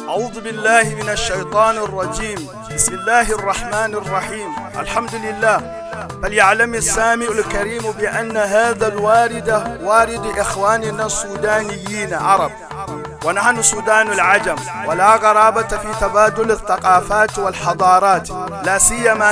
أعوذ بالله من الشيطان الرجيم. بسم الله الرحمن الرحيم. الحمد لله. فليعلم السامع الكريم بأن هذا الوارد وارد إخواننا السودانيين عرب، ونحن سودان العجم، ولا غرابة في تبادل الثقافات والحضارات، لا سيما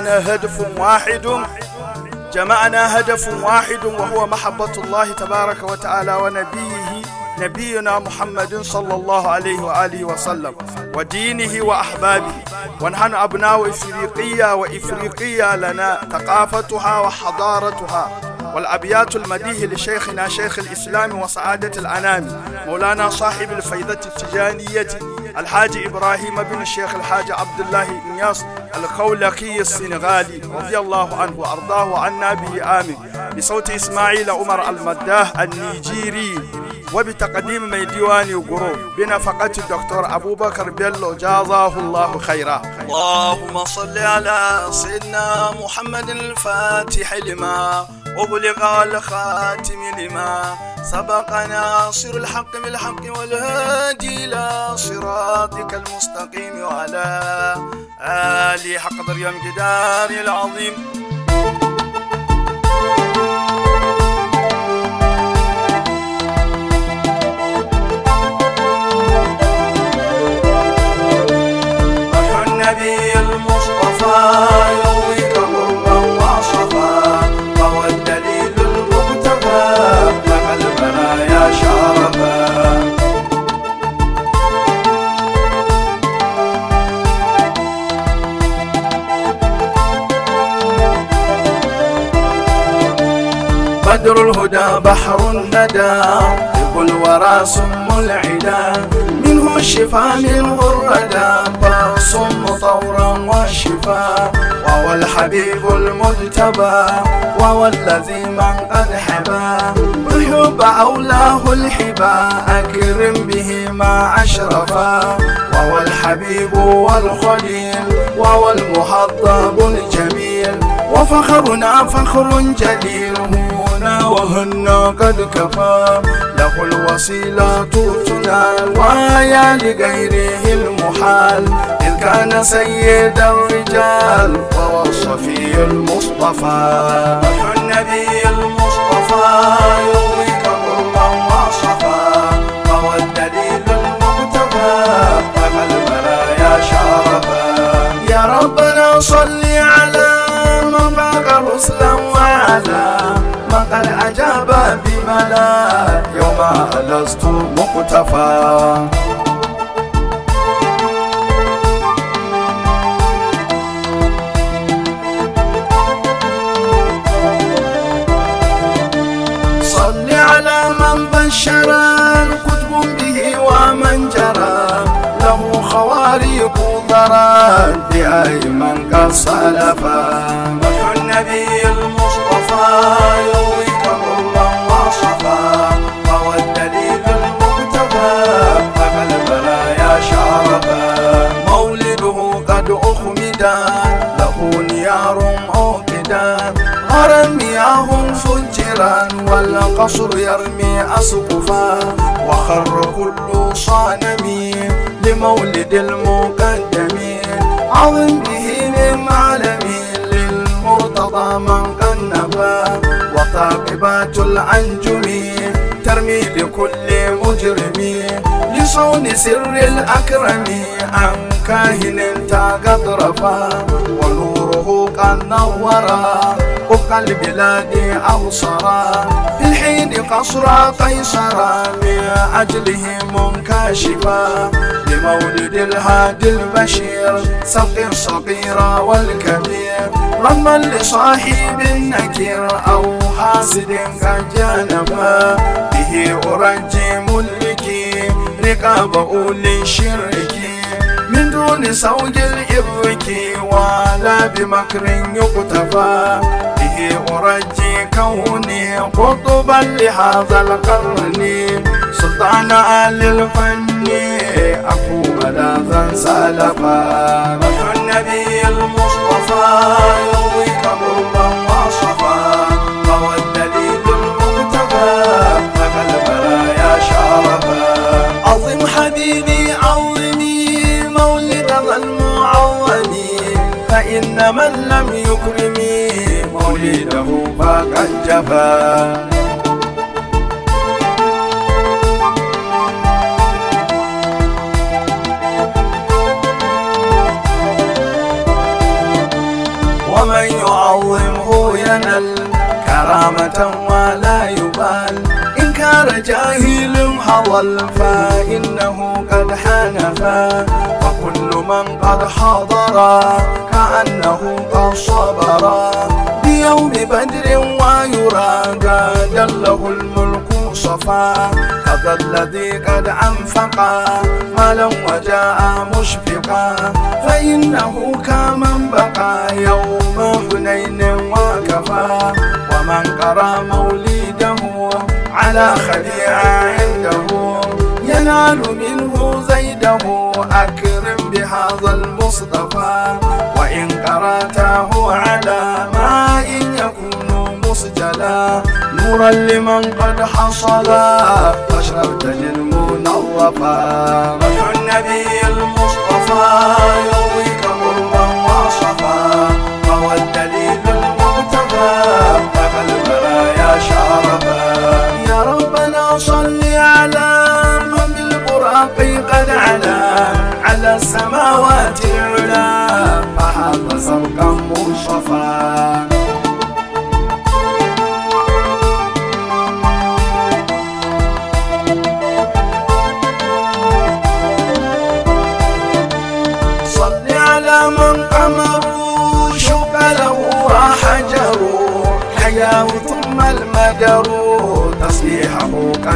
جمعنا هدف واحد وهو محبة الله تبارك وتعالى نبينا محمد صلى الله عليه وآله وسلم ودينه وأحبابه. ونحن أبناء إفريقيا، وإفريقيا لنا ثقافتها وحضارتها. والأبيات المديه لشيخنا شيخ الإسلام وسعادة الأنام مولانا صاحب الفيضة التجانية الحاج إبراهيم بن الشيخ الحاج عبد الله إنياس الخولقي السنغالي رضي الله عنه وأرضاه وعنا به آمين، بصوت إسماعيل عمر المداه النيجيري، وبتقديم ديوان وقروب بنفقة الدكتور أبو بكر بيلو جازاه الله خيرا. اللهم صل على سيدنا محمد الفاتح لما أغلق الخاتم لما سبق ناصر الحق بالحق والهادي إلى صراطك المستقيم وعلى آله حق قدر يوم جدار العظيم. النبي المصطفى يرويك غربا وصفا، وهو الدليل المقتفى لك البرايا شرفا. بدر الهدى بحر الندى طب الورى سم العدا، منه الشفاء منه الردى فالصم طورا والشفاء، وهو الحبيب المجتبى وهو الذي من قد حبى، الحب أولاه الحبا أكرم به ما أشرفا، وهو الحبيب والخليل وهو المحضب الجميل، وفخرنا فخر جليل هنا وهنا قد كفى، له الوسيلة تنال ويا لغيره المحال، إذ كان سيد الرجال وهو الصفي المصطفى. النبي المصطفى يرويك غربا وصفا، وهو الدليل المقتفى لك البرايا شرفا. يا ربنا صل على من فاق رسلا وعلى من قد أجاب بملا يوم لست مقتفى. صل على من بشر الكتب به ومن جرى له خوارق ضرر بأيمن قد سلفا. النبي المصطفى يرويك غربا وصفا، وهو الدليل المقتفى لك البرايا شرفا. مولده قد أخمدا له نيار موقدا، غرا مياه فجرا والقصر يرمي أسقفا، وخر كل صانم لمولد المقدم، عظم به من معلم للمرتضى من قد نبى، وطاقبات الأنجم ترمي لكل مجرم، لصون سر الأكرم عن كاهن قد رفا، ونوره قد نورا فوق البلاد أبصرا، في الحين قصر قيصرا من أجله منكشفا، لمولد الهادي البشير سبق الصغير والكبير، رغما لصاحب النكير أو حاسد قد جانبا، به أرجي ملكي رقاب أولي الشرك، من دون سوج الإبك ولا بمكر يقتفى، به أرجي كوني قطبا لهذا القرن، سلطان آل الفن أكو ملاذا سلفا. النبي المصطفى يرويك غربا وصفا، وهو الدليل المقتفى لك البرايا شرفا. عظم حبيبي عظمي فإن من لم يكرم مولده فقد جفا. ومن يعظمه ينل كرامة ولا يبال، إن كان جاهل حضل فإنه قد حنفا. وكل من قد حضر كأنه قد صبر بيوم بدر ويرى قد له الملك صفا. هذا الذي قد أنفق مالا وجاء مشفقا، فإنه كمن بقى يوم حنين وكفى. ومن قرأ مولده على خديعة عنده ينال منه زيده، أكرم بهذا المصطفى. وإن قرأته على ماء يكون مسجلا نورا لمن قد حصل فاشرب تجد منظفا. مدح النبي المصطفى يرويك قربا وصفا، فهو الدليل المقتفى فقد البرايا شرفا. يا ربنا صل على من بالبراق قد علا على السماوات العلا، فحاط سبقا مصطفى. من قمروا شق له وحجروا حياه ثم المدر تصليحه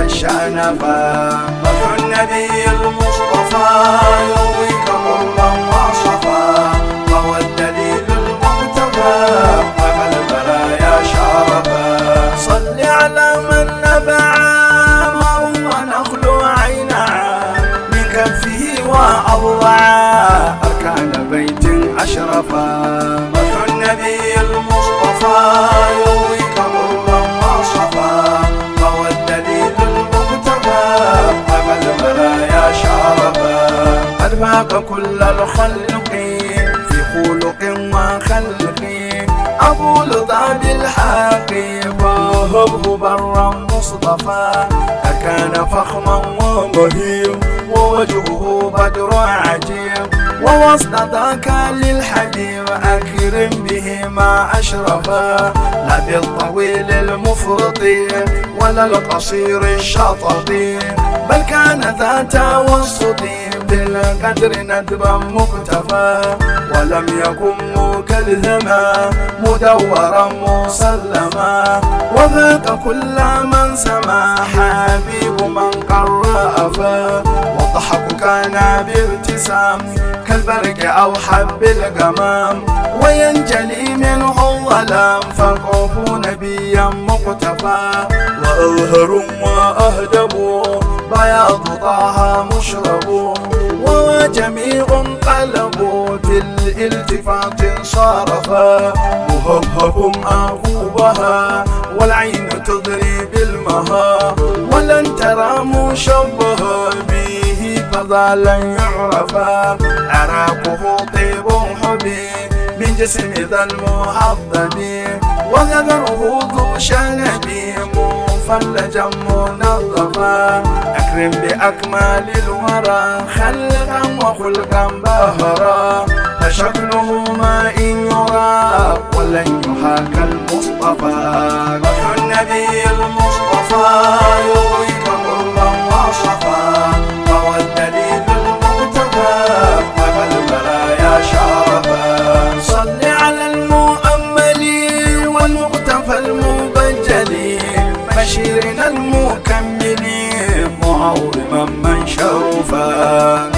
كالشنفا. مدح النبي المصطفى يرويك قربا وصفا، وهو الدليل المقتفى فقد البرايا شرفا. صل على من نبع ما هو نخل عينها من كفه وأضلعا أركان بيت أشرفا. مدح النبي المصطفى يرويك قربا وصفا، وهو الدليل المقتفى فقد البرايا شرفا. قد فاق كل الخلق في خلق وخلق، أبو لضع بالحق فهبه برا مصطفى. كان فخما ومهيب ووجهه بدر عجيب، ووسط ذاك للحبيب أكرم به ما أشرفا. لا بالطويل المفرط ولا القصير الشطط، بل كان ذات وسط بالقدر ندبا مكتفى. ولم يكن مكلثما مدورا مسلما، وذاك كل من سما حبيب من قرأ فا. والضحك كان بابتسام كالبرق أو حب الغمام، وينجلي منه الظلام فقف نبيا مقتفى. وأظهر وأهدب بياض طه مشرب، وجميع قلبوا بالالتفات صارفا. مهبهم أغوبها والعين تضري بالمها، ولن ترى مشبها به فضلا يعرفا. عراقه طيب حبي من جسم ذا المحضب، وذكره ذو شنب مفلجا منظفا. أكرم بأكمال الورى خلقا وخلقا بهرا، فشكله ما إن يرى ولن يحاكى المصطفى. مدح النبي المصطفى يرويك قربا وصفا، فهو الدليل المقتفى فقد البرايا شرفا. صل على المؤمل والمقتفى المبجل بشيرنا المكمل معظما من شرفا.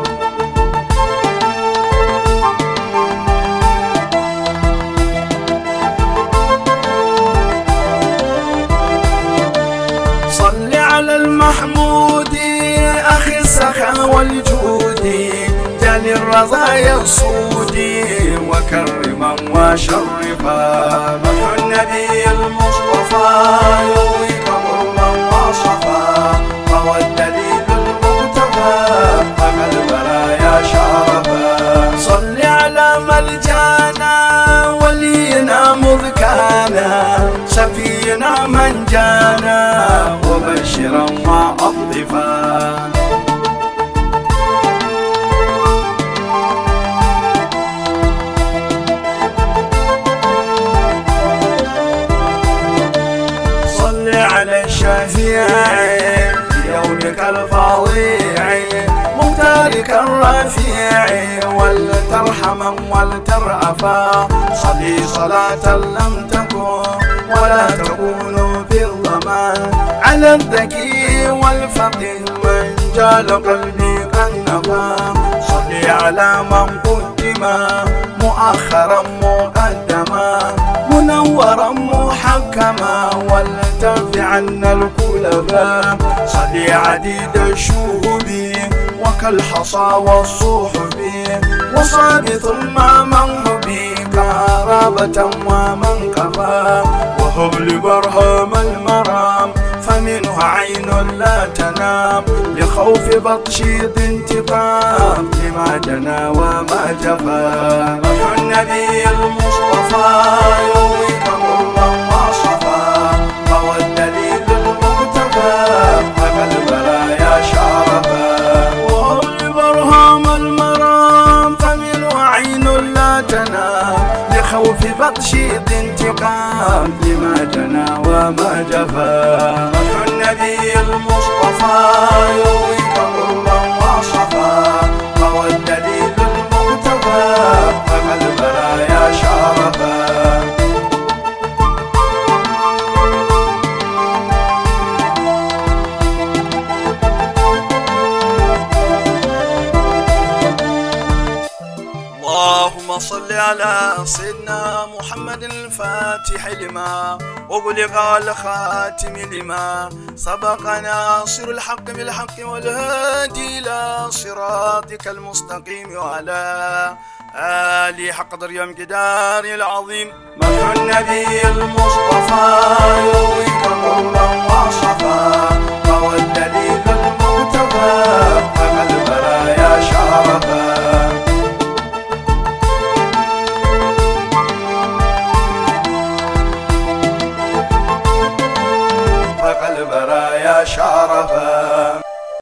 صل على المحمود أخي السخا والجود جل الرضايا الصودي وكرما وشرفا. مدح النبي المصطفى يرويك قربا وصفا، فهو الدليل المقتفى فقد البرايا شرفا. صل على ملجان الفظيع مختارك الرفيع ولترحما ولترأفا صلي صلاة لم تكن ولا تكون في الضمان على الذكي والفقيه من جال قلبي قد نفى صلي على من قدم مؤخرا مقدما منورا محكما ولتنفع عنا الكلفاء صلي عديد الشهب وكالحصى والصحب وصاب ثم منهبي كهربة ومن كفى وهب لبرهام المرام فمنه عين لا تنام لخوف بطش ذي انتقام لما جنى وما جفا مدح النبي المصطفى يرويك مرا وصفا فهو الدليل المقتفى هبى البرايا شرفا وهب لبرهام المرام فمنه عين لا تنام لخوف بطش ذي انتقام لما جنى وما جفا مدح النبي المصطفى يرويك مرا وصفا فهو الدليل المقتفى هبى البرايا شرفا اللهم صل على سيدنا محمد الفاتح لما أغلق الخاتم لما سبق ناصر الحق بالحق والهادي إلى صراطك المستقيم وعلى آله حق قدر يوم جدار العظيم مدح النبي المصطفى يرويك مرا وصفا فهو الدليل المقتفى